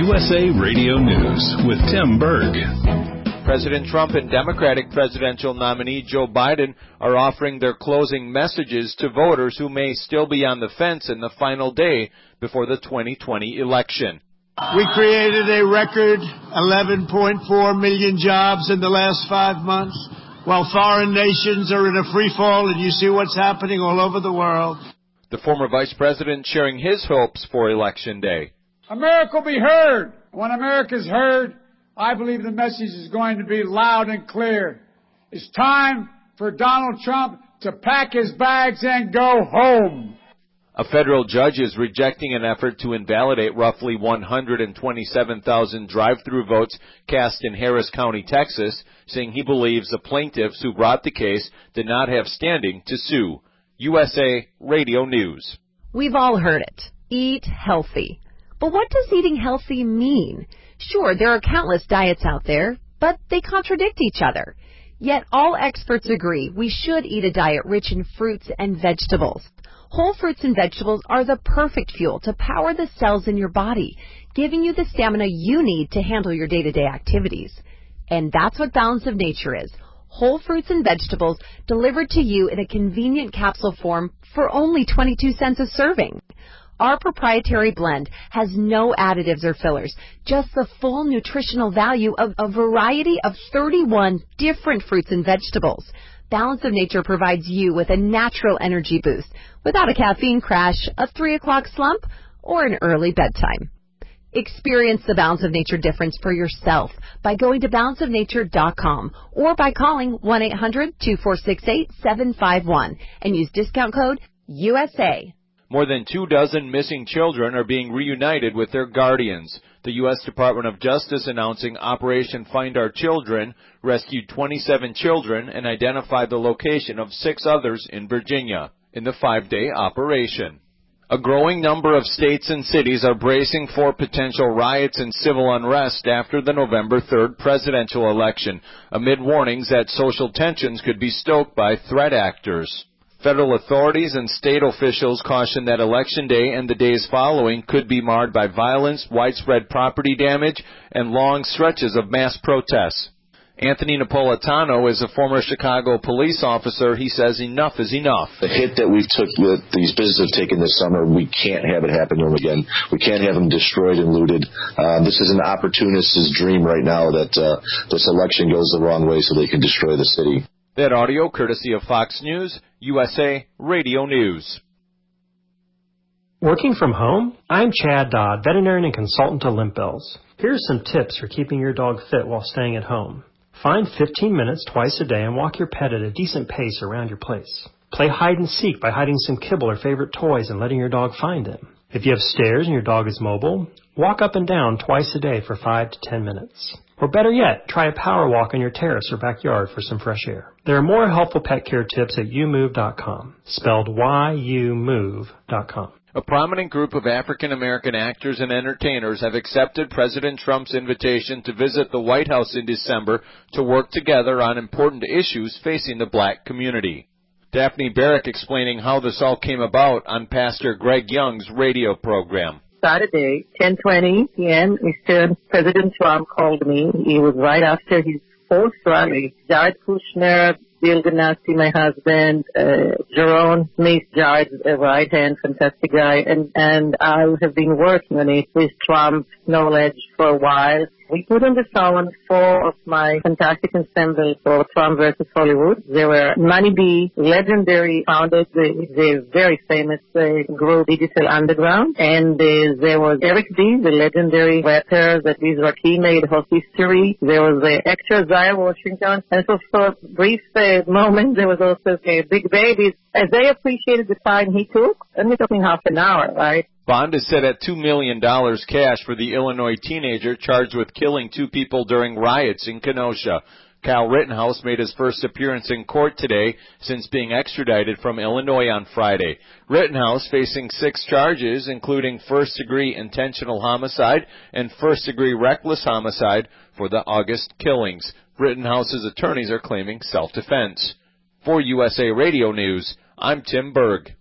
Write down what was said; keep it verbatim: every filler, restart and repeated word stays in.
U S A Radio News with Tim Berg. President Trump and Democratic presidential nominee Joe Biden are offering their closing messages to voters who may still be on the fence in the final day before the twenty twenty election. We created a record eleven point four million jobs in the last five months, while foreign nations are in a free fall, and you see what's happening all over the world. The former vice president sharing his hopes for Election Day. America will be heard. When America's heard, I believe the message is going to be loud and clear. It's time for Donald Trump to pack his bags and go home. A federal judge is rejecting an effort to invalidate roughly one hundred twenty-seven thousand drive-through votes cast in Harris County, Texas, saying he believes the plaintiffs who brought the case did not have standing to sue. U S A Radio News. We've all heard it. Eat healthy. But what does eating healthy mean? Sure, there are countless diets out there, but they contradict each other. Yet all experts agree we should eat a diet rich in fruits and vegetables. Whole fruits and vegetables are the perfect fuel to power the cells in your body, giving you the stamina you need to handle your day-to-day activities. And that's what Balance of Nature is. Whole fruits and vegetables delivered to you in a convenient capsule form for only twenty-two cents a serving. Our proprietary blend has no additives or fillers, just the full nutritional value of a variety of thirty-one different fruits and vegetables. Balance of Nature provides you with a natural energy boost without a caffeine crash, a three o'clock slump, or an early bedtime. Experience the Balance of Nature difference for yourself by going to balance of nature dot com or by calling one eight hundred two four six eight seven five one and use discount code U S A. More than two dozen missing children are being reunited with their guardians. The U S Department of Justice announcing Operation Find Our Children rescued twenty-seven children and identified the location of six others in Virginia in the five-day operation. A growing number of states and cities are bracing for potential riots and civil unrest after the November third presidential election, amid warnings that social tensions could be stoked by threat actors. Federal authorities and state officials caution that Election Day and the days following could be marred by violence, widespread property damage, and long stretches of mass protests. Anthony Napolitano is a former Chicago police officer. He says enough is enough. The hit that we took, that these businesses have taken this summer, we can't have it happen to them again. We can't have them destroyed and looted. Uh, this is an opportunist's dream right now that uh, this election goes the wrong way so they can destroy the city. That audio courtesy of Fox News, U S A Radio News. Working from home? I'm Chad Dodd, veterinarian and consultant to Limp Bells. Here's some tips for keeping your dog fit while staying at home. Find fifteen minutes twice a day and walk your pet at a decent pace around your place. Play hide and seek by hiding some kibble or favorite toys and letting your dog find them. If you have stairs and your dog is mobile, walk up and down twice a day for five to ten minutes. Or better yet, try a power walk on your terrace or backyard for some fresh air. There are more helpful pet care tips at you move dot com, spelled Y U move dot com. A prominent group of African American actors and entertainers have accepted President Trump's invitation to visit the White House in December to work together on important issues facing the black community. Daphne Barrick explaining how this all came about on Pastor Greg Young's radio program. Saturday, ten twenty p.m. Eastern, President Trump called me. It was right after his fourth rally. Jared Kushner, Bill Ganassi, my husband, uh, Jerome Smith, Jared's uh, right hand, fantastic guy, and, and I have been working on it with Trump's knowledge for a while. We put on the phone four of my fantastic ensembles for Trump versus Hollywood. They were Money B, legendary, founded the, the very famous uh, group Digital Underground, and uh, there was Eric B, the legendary rapper that with Rakim made whole history. There was the uh, actor Zaya Washington, and so for a brief uh, moment there was also uh, Big Baby. As they appreciated the time he took, and we're talking half an hour, right? Bond is set at two million dollars cash for the Illinois teenager charged with killing two people during riots in Kenosha. Kyle Rittenhouse made his first appearance in court today since being extradited from Illinois on Friday. Rittenhouse facing six charges, including first-degree intentional homicide and first-degree reckless homicide for the August killings. Rittenhouse's attorneys are claiming self-defense. For U S A Radio News, I'm Tim Berg.